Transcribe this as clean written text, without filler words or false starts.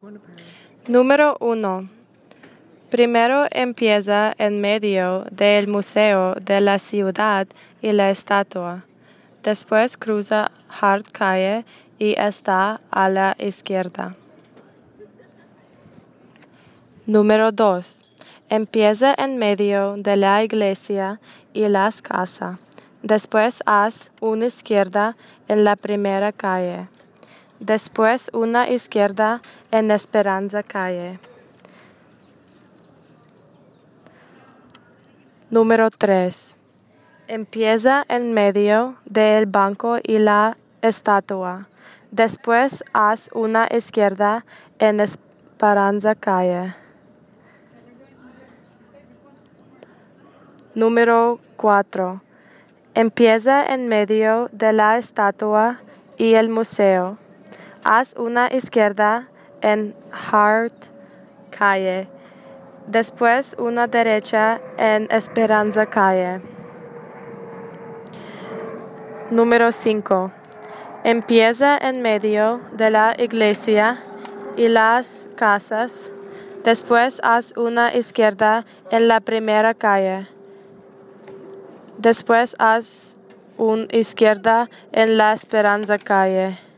Número 1. Primero empieza en medio del museo de la ciudad y la estatua. Después cruza Hart Calle y está a la izquierda. Número 2. Empieza en medio de la iglesia y las casas. Después haz una izquierda en la primera calle. Después una izquierda en Esperanza Calle. Número 3. Empieza en medio del banco y la estatua. Después haz una izquierda en Esperanza Calle. Número 4. Empieza en medio de la estatua y el museo. Haz una izquierda en Hart Calle. Después una derecha en Esperanza Calle. Número 5. Empieza en medio de la iglesia y las casas. Después haz una izquierda en la primera calle. Después haz una izquierda en la Esperanza Calle.